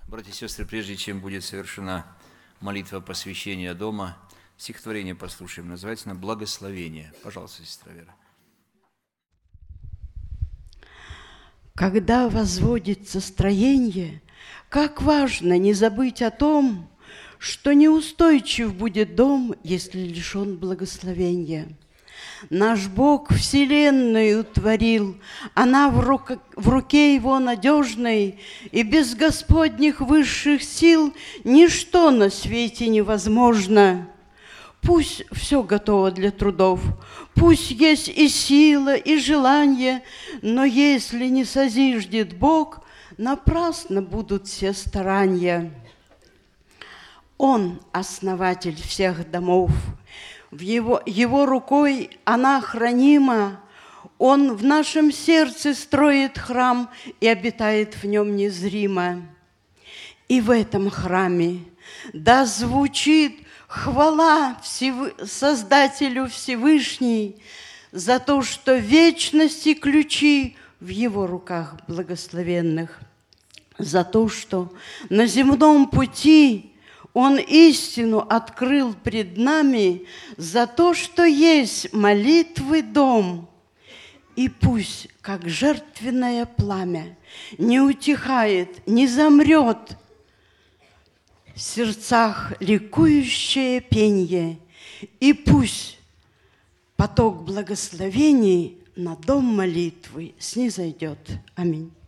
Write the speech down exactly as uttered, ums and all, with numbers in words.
Братья и сестры, прежде чем будет совершена молитва посвящения дома, стихотворение послушаем. Называется оно «Благословение». Пожалуйста, сестра Вера. Когда возводится строение, как важно не забыть о том, что неустойчив будет дом, если лишен благословения. Наш Бог вселенную творил, она в, рук, в руке Его надежной, и без Господних высших сил ничто на свете невозможно. Пусть все готово для трудов, пусть есть и сила, и желание, но если не созиждет Бог, напрасно будут все старания. Он основатель всех домов, в его, его рукой она хранима, Он в нашем сердце строит храм и обитает в нем незримо. И в этом храме да звучит хвала Всев... Создателю Всевышней за то, что вечности ключи в Его руках благословенных, за то, что на земном пути Он истину открыл пред нами, за то, что есть молитвы дом. И пусть, как жертвенное пламя, не утихает, не замрет в сердцах ликующее пенье, и пусть поток благословений на дом молитвы снизойдет. Аминь.